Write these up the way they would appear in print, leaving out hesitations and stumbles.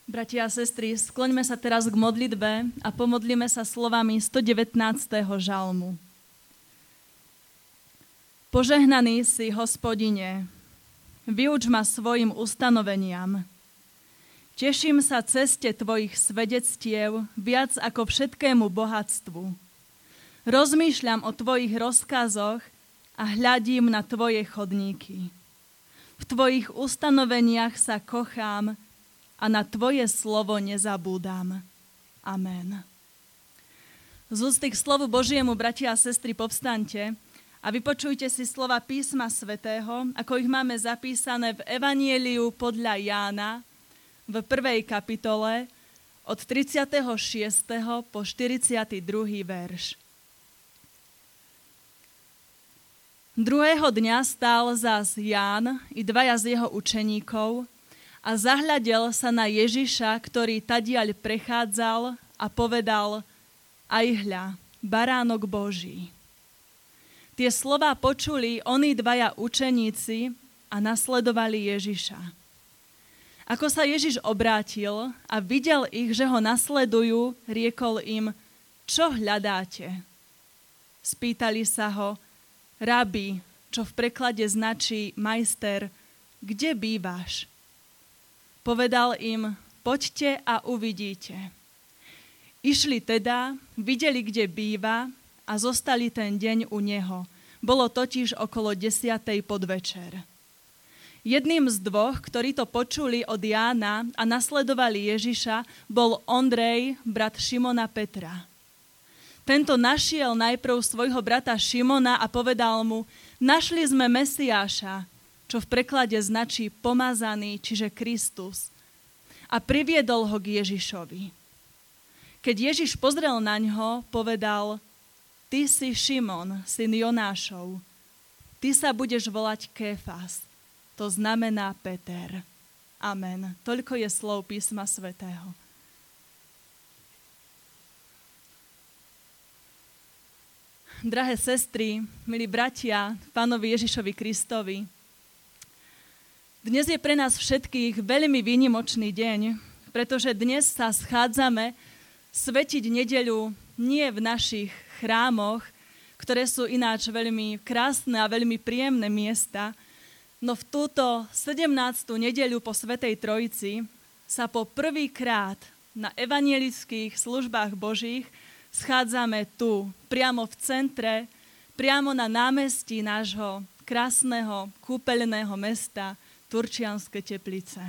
Bratia a sestry, skloňme sa teraz k modlitbe a pomodlíme sa slovami 119. žalmu. Požehnaný si, Hospodine, vyuč ma svojim ustanoveniam. Teším sa ceste tvojich svedectiev viac ako všetkému bohatstvu. Rozmýšľam o tvojich rozkazoch a hľadím na tvoje chodníky. V tvojich ustanoveniach sa kochám a na tvoje slovo nezabúdam. Amen. Z úst k slovu Božiemu, bratia a sestry, povstaňte a vypočujte si slova písma svätého, ako ich máme zapísané v Evanieliu podľa Jána v 1. kapitole od 36. po 42. verš. Druhého dňa stál zas Ján i dvaja z jeho učeníkov a zahľadel sa na Ježiša, ktorý tadiaľ prechádzal a povedal: Aj hľa, baránok Boží. Tie slová počuli oni dvaja učeníci a nasledovali Ježiša. Ako sa Ježiš obrátil a videl ich, že ho nasledujú, riekol im: Čo hľadáte? Spýtali sa ho: Rabi, čo v preklade značí majster, kde bývaš? Povedal im: Poďte a uvidíte. Išli teda, videli, kde býva a zostali ten deň u neho. Bolo totiž okolo 10. podvečer. Jedným z dvoch, ktorí to počuli od Jána a nasledovali Ježiša, bol Ondrej, brat Šimona Petra. Tento našiel najprv svojho brata Šimona a povedal mu: Našli sme Mesiáša, čo v preklade značí pomazaný, čiže Kristus. A priviedol ho k Ježišovi. Keď Ježiš pozrel na ňo, povedal: Ty si Šimon, syn Jonášov. Ty sa budeš volať Kéfas. To znamená Peter. Amen. Toľko je slov písma svätého. Drahé sestry, milí bratia, Pánovi Ježišovi Kristovi, dnes je pre nás všetkých veľmi výnimočný deň, pretože dnes sa schádzame svetiť nedeľu nie v našich chrámoch, ktoré sú ináč veľmi krásne a veľmi príjemné miesta, no v túto 17. nedeľu po Svätej Trojici sa po prvýkrát na evanjelických službách Božích schádzame tu, priamo v centre, priamo na námestí nášho krásneho kúpeľného mesta Turčianske Teplice.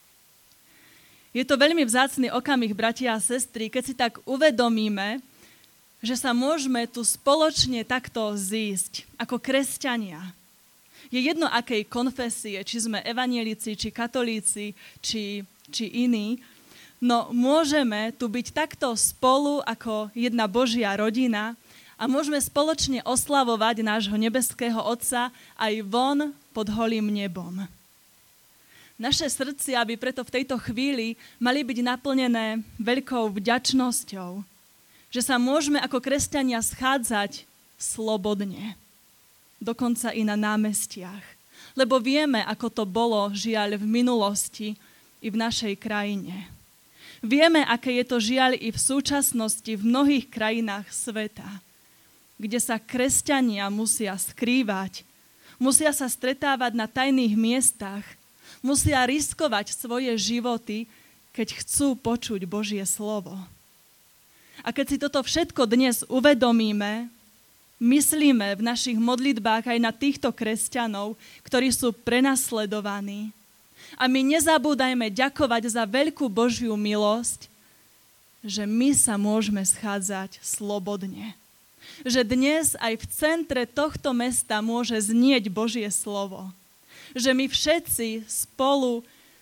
Je to veľmi vzácny okamih, bratia a sestry, keď si tak uvedomíme, že sa môžeme tu spoločne takto zísť ako kresťania. Je jedno, akej konfesie, či sme evanjelici, či katolíci, či iní, no môžeme tu byť takto spolu ako jedna Božia rodina a môžeme spoločne oslavovať nášho nebeského Otca aj von pod holým nebom. Naše srdcia by preto v tejto chvíli mali byť naplnené veľkou vďačnosťou, že sa môžeme ako kresťania schádzať slobodne, dokonca i na námestiach, lebo vieme, ako to bolo, žiaľ, v minulosti i v našej krajine. Vieme, aké je to, žiaľ, i v súčasnosti v mnohých krajinách sveta, kde sa kresťania musia skrývať, musia sa stretávať na tajných miestach, musia riskovať svoje životy, keď chcú počuť Božie slovo. A keď si toto všetko dnes uvedomíme, myslíme v našich modlitbách aj na týchto kresťanov, ktorí sú prenasledovaní. A my nezabúdajme ďakovať za veľkú Božiu milosť, že my sa môžeme schádzať slobodne. Že dnes aj v centre tohto mesta môže znieť Božie slovo. Že my všetci spolu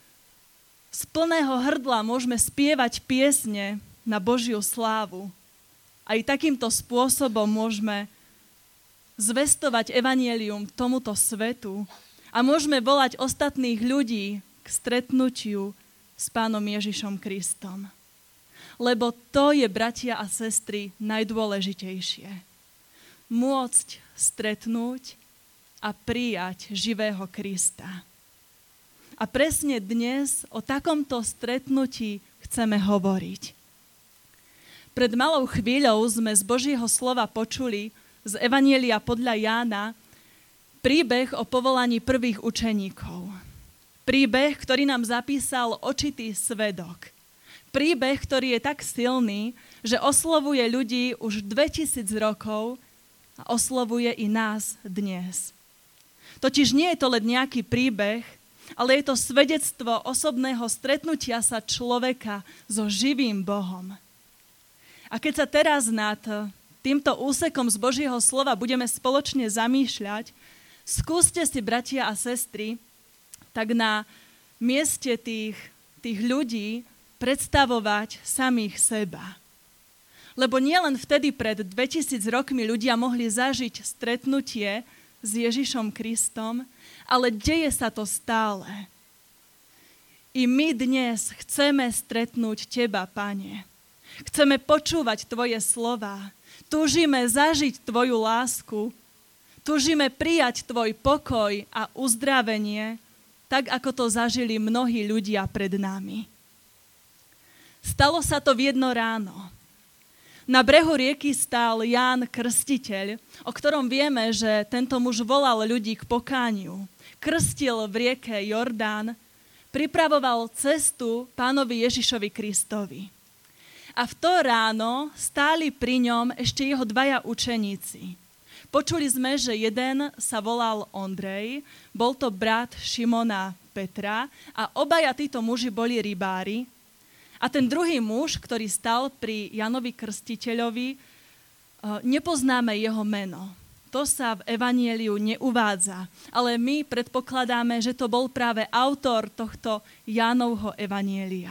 z plného hrdla môžeme spievať piesne na Božiu slávu. Aj takýmto spôsobom môžeme zvestovať evanjelium tomuto svetu a môžeme volať ostatných ľudí k stretnutiu s Pánom Ježišom Kristom. Lebo to je, bratia a sestry, najdôležitejšie. Môcť stretnúť a prijať živého Krista. A presne dnes o takomto stretnutí chceme hovoriť. Pred malou chvíľou sme z Božieho slova počuli z Evanjelia podľa Jána príbeh o povolaní prvých učeníkov. Príbeh, ktorý nám zapísal očitý svedok. Príbeh, ktorý je tak silný, že oslovuje ľudí už 2000 rokov a oslovuje i nás dnes. Totiž nie je to len nejaký príbeh, ale je to svedectvo osobného stretnutia sa človeka so živým Bohom. A keď sa teraz nad týmto úsekom z Božieho slova budeme spoločne zamýšľať, skúste si, bratia a sestry, tak na mieste tých ľudí predstavovať samých seba. Lebo nielen vtedy pred 2000 rokmi ľudia mohli zažiť stretnutie s Ježišom Kristom, ale deje sa to stále. I my dnes chceme stretnúť Teba, Pane. Chceme počúvať Tvoje slová. Túžime zažiť Tvoju lásku. Túžime prijať Tvoj pokoj a uzdravenie, tak ako to zažili mnohí ľudia pred nami. Stalo sa to v jedno ráno. Na brehu rieky stál Ján Krstiteľ, o ktorom vieme, že tento muž volal ľudí k pokániu. Krstil v rieke Jordán, pripravoval cestu Pánovi Ježišovi Kristovi. A v to ráno stáli pri ňom ešte jeho dvaja učeníci. Počuli sme, že jeden sa volal Ondrej, bol to brat Šimona Petra a obaja títo muži boli rybári. A ten druhý muž, ktorý stal pri Jánovi Krstiteľovi, nepoznáme jeho meno. To sa v Evanjeliu neuvádza, ale my predpokladáme, že to bol práve autor tohto Jánovho Evanjelia.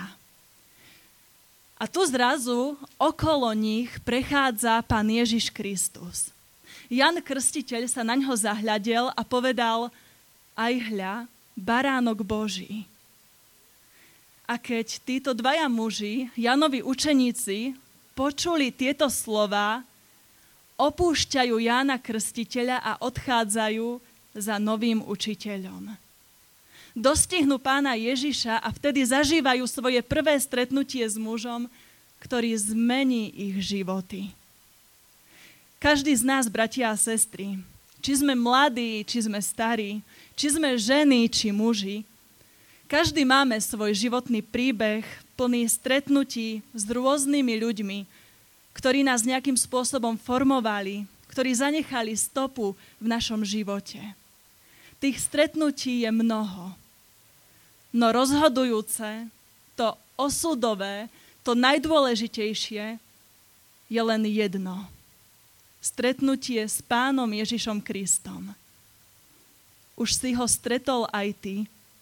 A tu zrazu okolo nich prechádza Pán Ježiš Kristus. Ján Krstiteľ sa na ňo zahľadel a povedal: aj hľa, baránok Boží. A keď títo dvaja muži, Jánovi učeníci, počuli tieto slová, opúšťajú Jána Krstiteľa a odchádzajú za novým učiteľom. Dostihnú Pána Ježiša a vtedy zažívajú svoje prvé stretnutie s mužom, ktorý zmení ich životy. Každý z nás, bratia a sestry, či sme mladí, či sme starí, či sme ženy, či muži, každý máme svoj životný príbeh plný stretnutí s rôznymi ľuďmi, ktorí nás nejakým spôsobom formovali, ktorí zanechali stopu v našom živote. Tých stretnutí je mnoho. No rozhodujúce, to osudové, to najdôležitejšie je len jedno. Stretnutie s Pánom Ježišom Kristom. Už si ho stretol aj ty.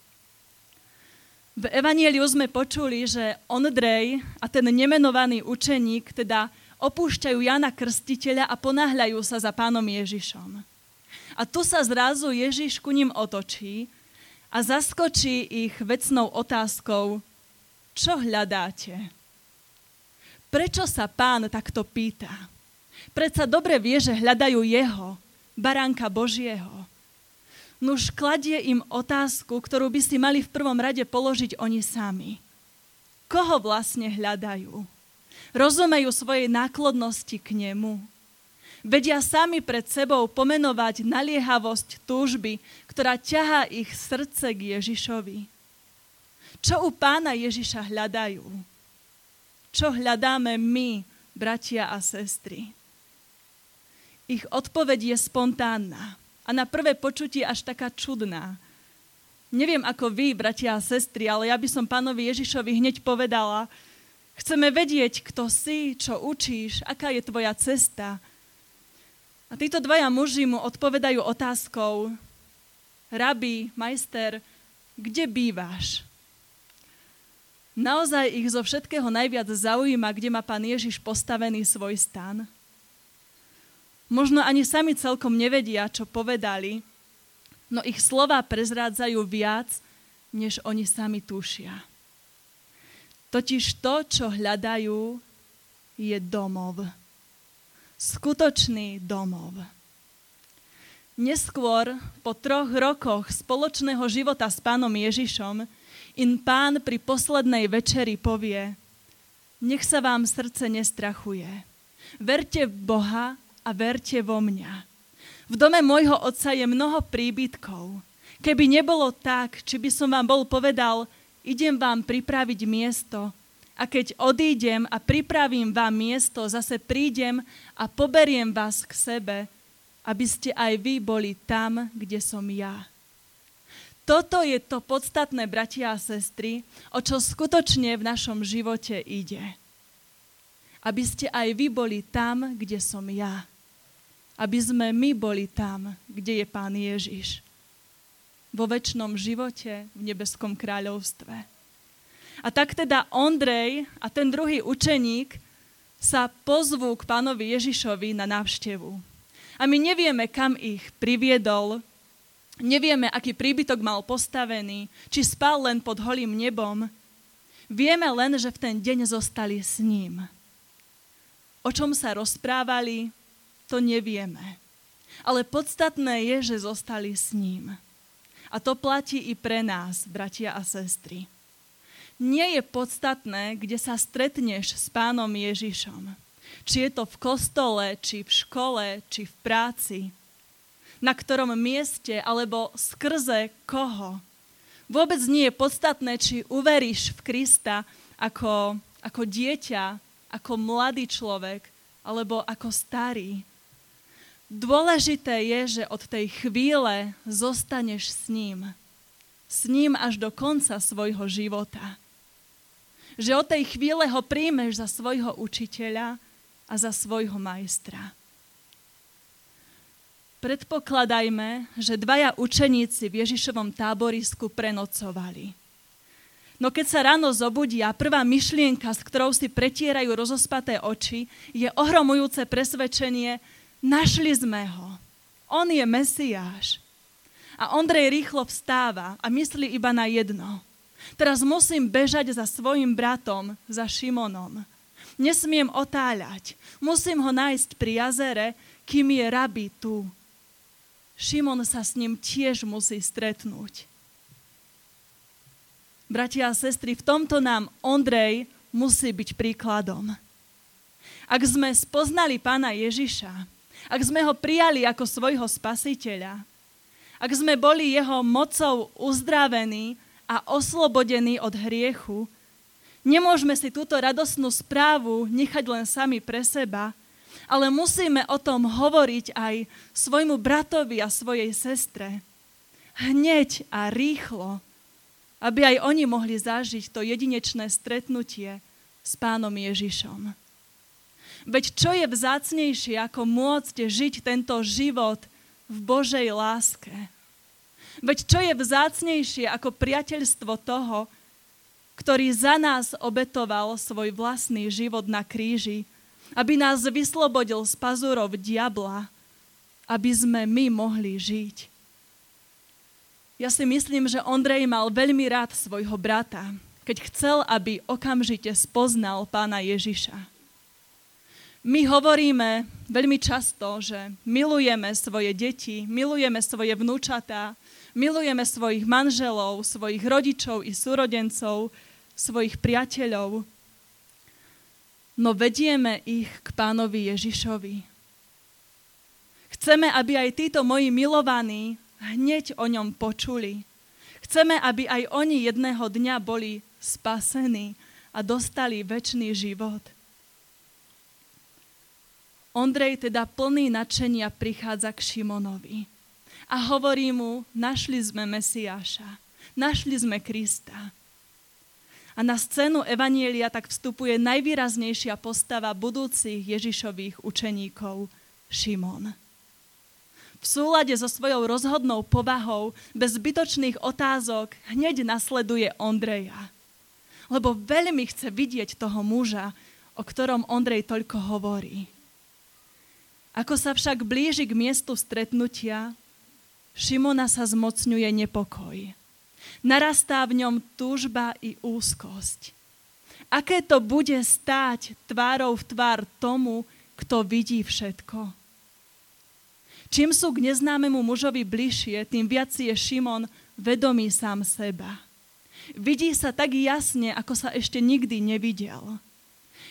V Evanjeliu sme počuli, že Ondrej a ten nemenovaný učeník teda opúšťajú Jána Krstiteľa a ponáhľajú sa za Pánom Ježišom. A tu sa zrazu Ježiš ku ním otočí a zaskočí ich vecnou otázkou: čo hľadáte? Prečo sa Pán takto pýta? Predsa dobre vie, že hľadajú jeho, baránka Božieho. Nuž kladie im otázku, ktorú by si mali v prvom rade položiť oni sami. Koho vlastne hľadajú? Rozumejú svojej náklonnosti k nemu? Vedia sami pred sebou pomenovať naliehavosť túžby, ktorá ťahá ich srdce k Ježišovi? Čo u Pána Ježiša hľadajú? Čo hľadáme my, bratia a sestry? Ich odpoveď je spontánna. A na prvé počutie až taká čudná. Neviem ako vy, bratia a sestry, ale ja by som Pánovi Ježišovi hneď povedala: chceme vedieť, kto si, čo učíš, aká je tvoja cesta. A títo dvaja muži mu odpovedajú otázkou: Rabi, majster, kde bývaš? Naozaj ich zo všetkého najviac zaujíma, kde má Pán Ježiš postavený svoj stan. Možno ani sami celkom nevedia, čo povedali, no ich slová prezrádzajú viac, než oni sami tušia. Totiž to, čo hľadajú, je domov. Skutočný domov. Neskôr, po 3 rokoch spoločného života s Pánom Ježišom, im Pán pri poslednej večeri povie: nech sa vám srdce nestrachuje. Verte v Boha a verte vo mňa. V dome môjho otca je mnoho príbytkov. Keby nebolo tak, či by som vám bol povedal, idem vám pripraviť miesto, a keď odídem a pripravím vám miesto, zase prídem a poberiem vás k sebe, aby ste aj vy boli tam, kde som ja. Toto je to podstatné, bratia a sestry, o čo skutočne v našom živote ide. Aby ste aj vy boli tam, kde som ja. Aby sme my boli tam, kde je Pán Ježiš. Vo večnom živote, v nebeskom kráľovstve. A tak teda Ondrej a ten druhý učeník sa pozvú k Pánovi Ježišovi na návštevu. A my nevieme, kam ich priviedol, nevieme, aký príbytok mal postavený, či spal len pod holým nebom. Vieme len, že v ten deň zostali s ním. O čom sa rozprávali, to nevieme. Ale podstatné je, že zostali s ním. A to platí i pre nás, bratia a sestry. Nie je podstatné, kde sa stretneš s Pánom Ježišom. Či je to v kostole, či v škole, či v práci. Na ktorom mieste, alebo skrze koho. Vôbec nie je podstatné, či uveríš v Krista ako dieťa, ako mladý človek, alebo ako starý. Dôležité je, že od tej chvíle zostaneš s ním. S ním až do konca svojho života. Že od tej chvíle ho príjmeš za svojho učiteľa a za svojho majstra. Predpokladajme, že dvaja učeníci v Ježišovom táborisku prenocovali. No keď sa ráno zobudia, prvá myšlienka, s ktorou si pretierajú rozospaté oči, je ohromujúce presvedčenie, našli sme ho. On je Mesiáš. A Ondrej rýchlo vstáva a myslí iba na jedno. Teraz musím bežať za svojim bratom, za Šimonom. Nesmiem otáľať. Musím ho nájsť pri jazere, kým je rabi tu. Šimon sa s ním tiež musí stretnúť. Bratia a sestry, v tomto nám Ondrej musí byť príkladom. Ak sme spoznali Pána Ježiša, ak sme ho prijali ako svojho spasiteľa, ak sme boli jeho mocou uzdravení a oslobodení od hriechu, nemôžeme si túto radosnú správu nechať len sami pre seba, ale musíme o tom hovoriť aj svojmu bratovi a svojej sestre. Hneď a rýchlo, aby aj oni mohli zažiť to jedinečné stretnutie s Pánom Ježišom. Veď čo je vzácnejšie, ako môcť žiť tento život v Božej láske? Veď čo je vzácnejšie, ako priateľstvo toho, ktorý za nás obetoval svoj vlastný život na kríži, aby nás vyslobodil z pazúrov diabla, aby sme my mohli žiť. Ja si myslím, že Ondrej mal veľmi rád svojho brata, keď chcel, aby okamžite spoznal Pána Ježiša. My hovoríme veľmi často, že milujeme svoje deti, milujeme svoje vnúčatá, milujeme svojich manželov, svojich rodičov i súrodencov, svojich priateľov, no vedieme ich k Pánovi Ježišovi. Chceme, aby aj títo moji milovaní hneď o ňom počuli. Chceme, aby aj oni jedného dňa boli spasení a dostali večný život. Ondrej teda plný nadšenia prichádza k Šimonovi a hovorí mu, našli sme Mesiáša, našli sme Krista. A na scénu evanjelia tak vstupuje najvýraznejšia postava budúcich Ježišových učeníkov, Šimon. V súlade so svojou rozhodnou povahou, bez zbytočných otázok, hneď nasleduje Ondreja. Lebo veľmi chce vidieť toho muža, o ktorom Ondrej toľko hovorí. Ako sa však blíži k miestu stretnutia, Šimona sa zmocňuje nepokoj. Narastá v ňom túžba i úzkosť. Aké to bude stáť tvárou v tvár tomu, kto vidí všetko? Čím sú k neznámemu mužovi bližšie, tým viac je Šimon vedomý sám seba. Vidí sa tak jasne, ako sa ešte nikdy nevidel.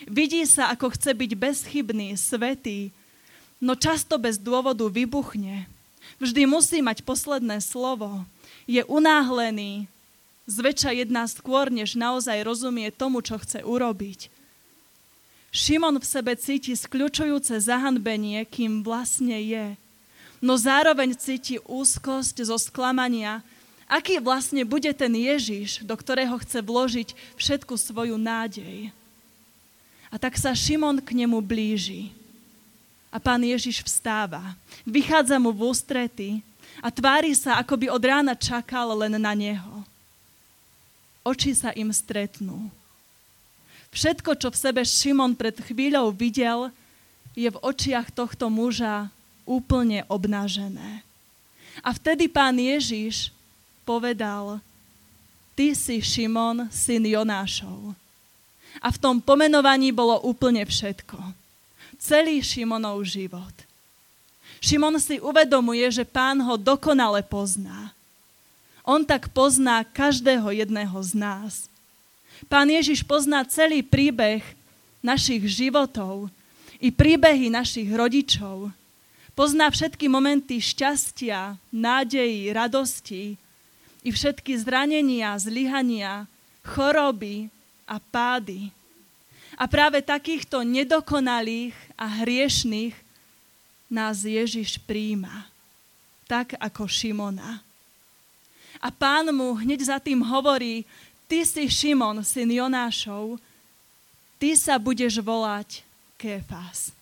Vidí sa, ako chce byť bezchybný, svätý, no často bez dôvodu vybuchne. Vždy musí mať posledné slovo. Je unáhlený, zväčša jedná skôr, než naozaj rozumie tomu, čo chce urobiť. Šimon v sebe cíti skľučujúce zahanbenie, kým vlastne je. No zároveň cíti úzkosť zo sklamania, aký vlastne bude ten Ježiš, do ktorého chce vložiť všetku svoju nádej. A tak sa Šimon k nemu blíži. A Pán Ježiš vstáva. Vychádza mu v ústrety a tvári sa, ako by od rána čakal len na neho. Oči sa im stretnú. Všetko, čo v sebe Šimon pred chvíľou videl, je v očiach tohto muža úplne obnažené. A vtedy Pán Ježiš povedal: Ty si Šimon, syn Jonášov. A v tom pomenovaní bolo úplne všetko. Celý Šimonov život. Šimon si uvedomuje, že Pán ho dokonale pozná. On tak pozná každého jedného z nás. Pán Ježiš pozná celý príbeh našich životov i príbehy našich rodičov. Pozná všetky momenty šťastia, nádejí, radosti i všetky zranenia, zlyhania, choroby a pády. A práve takýchto nedokonalých a hriešných nás Ježiš prijíma, tak ako Šimona. A Pán mu hneď za tým hovorí: Ty si Šimon, syn Jonášov, ty sa budeš volať Kéfas.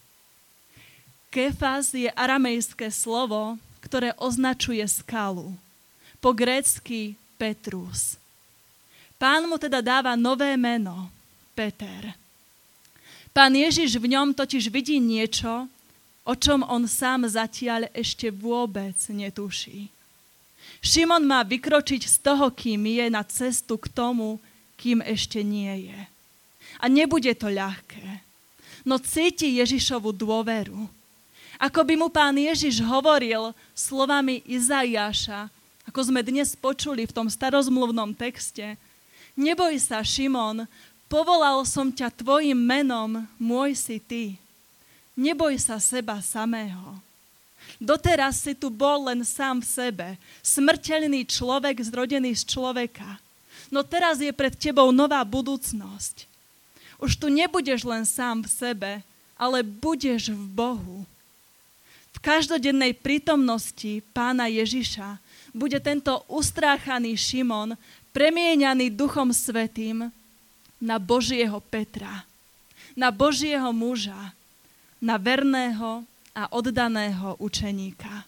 Kéfas je aramejské slovo, ktoré označuje skalu. Po grécky Petrus. Pán mu teda dáva nové meno, Peter. Pán Ježiš v ňom totiž vidí niečo, o čom on sám zatiaľ ešte vôbec netuší. Šimon má vykročiť z toho, kým je, na cestu k tomu, kým ešte nie je. A nebude to ľahké, no cíti Ježišovu dôveru. Ako by mu Pán Ježiš hovoril slovami Izaiáša, ako sme dnes počuli v tom starozmluvnom texte: Neboj sa, Šimon, povolal som ťa tvojim menom, môj si ty. Neboj sa seba samého. Doteraz si tu bol len sám v sebe, smrteľný človek zrodený z človeka. No teraz je pred tebou nová budúcnosť. Už tu nebudeš len sám v sebe, ale budeš v Bohu. V každodennej prítomnosti Pána Ježiša bude tento ustráchaný Šimon premieňaný Duchom Svätým na Božieho Petra, na Božieho muža, na verného a oddaného učeníka.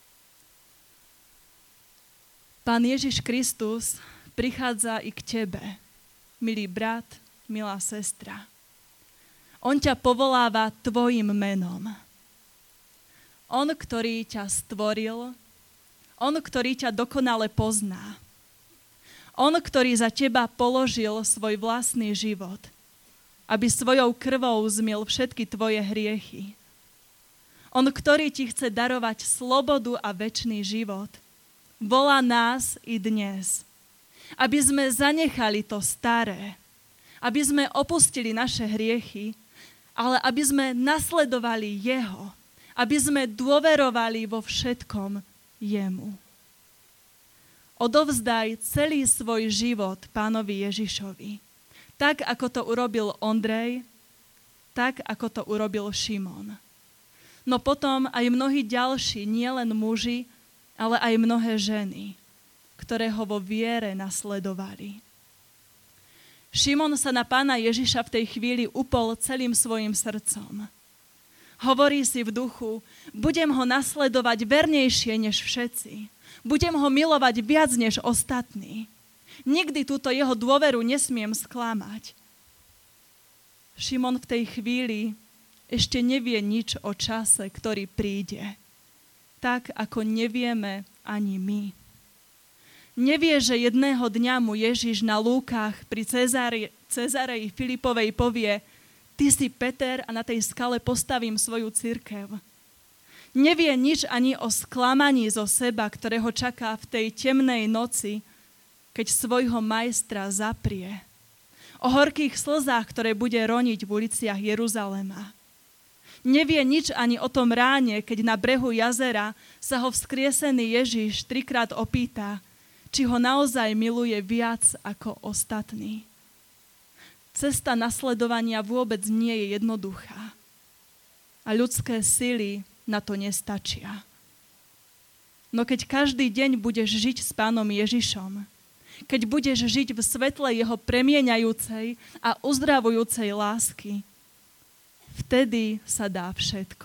Pán Ježiš Kristus prichádza i k tebe, milý brat, milá sestra. On ťa povoláva tvojim menom. On, ktorý ťa stvoril, on, ktorý ťa dokonale pozná. On, ktorý za teba položil svoj vlastný život, aby svojou krvou zmiel všetky tvoje hriechy. On, ktorý ti chce darovať slobodu a večný život, volá nás i dnes, aby sme zanechali to staré, aby sme opustili naše hriechy, ale aby sme nasledovali Jeho, aby sme dôverovali vo všetkom Jemu. Odovzdaj celý svoj život Pánovi Ježišovi. Tak, ako to urobil Ondrej, tak, ako to urobil Šimon. No potom aj mnohí ďalší, nielen muži, ale aj mnohé ženy, ktoré ho vo viere nasledovali. Šimon sa na Pána Ježiša v tej chvíli upol celým svojim srdcom. Hovorí si v duchu: budem ho nasledovať vernejšie než všetci. Budem ho milovať viac než ostatní. Nikdy túto jeho dôveru nesmiem sklamať. Šimon v tej chvíli ešte nevie nič o čase, ktorý príde. Tak, ako nevieme ani my. Nevie, že jedného dňa mu Ježiš na lúkach pri Cezareji Filipovej povie: Ty si Peter a na tej skale postavím svoju cirkev. Nevie nič ani o sklamaní zo seba, ktorého čaká v tej temnej noci, keď svojho majstra zaprie. O horkých slzách, ktoré bude roniť v uliciach Jeruzalema. Nevie nič ani o tom ráne, keď na brehu jazera sa ho vzkriesený Ježiš 3-krát opýta, či ho naozaj miluje viac ako ostatní. Cesta nasledovania vôbec nie je jednoduchá. A ľudské sily na to nestačia. No keď každý deň budeš žiť s Pánom Ježišom, keď budeš žiť v svetle jeho premieňajúcej a uzdravujúcej lásky, vtedy sa dá všetko.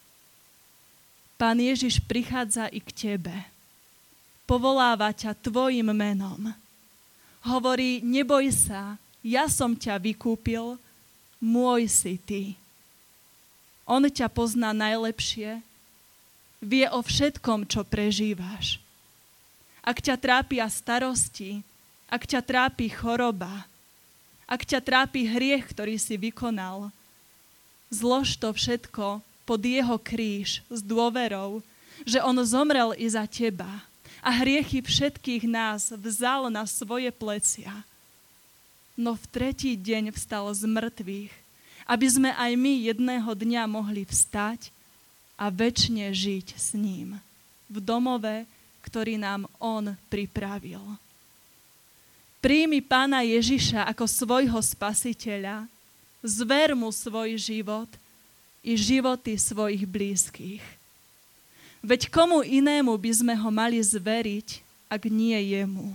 Pán Ježiš prichádza i k tebe. Povoláva ťa tvojim menom. Hovorí, neboj sa, ja som ťa vykúpil, môj si ty. On ťa pozná najlepšie, vie o všetkom, čo prežívaš. Ak ťa trápia starosti, ak ťa trápi choroba, ak ťa trápi hriech, ktorý si vykonal, zlož to všetko pod jeho kríž s dôverou, že on zomrel i za teba a hriechy všetkých nás vzal na svoje plecia. No v 3. deň vstal z mŕtvych, aby sme aj my jedného dňa mohli vstať a večne žiť s ním v domove, ktorý nám on pripravil. Príjmi Pána Ježiša ako svojho spasiteľa, zver mu svoj život i životy svojich blízkych. Veď komu inému by sme ho mali zveriť, ak nie jemu?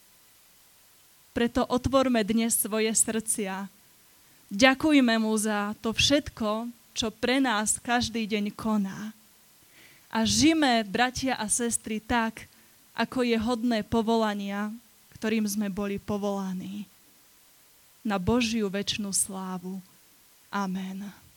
Preto otvorme dnes svoje srdcia. Ďakujme mu za to všetko, čo pre nás každý deň koná. A žime, bratia a sestry, tak, ako je hodné povolania, ktorým sme boli povolaní. Na Božiu večnú slávu. Amen.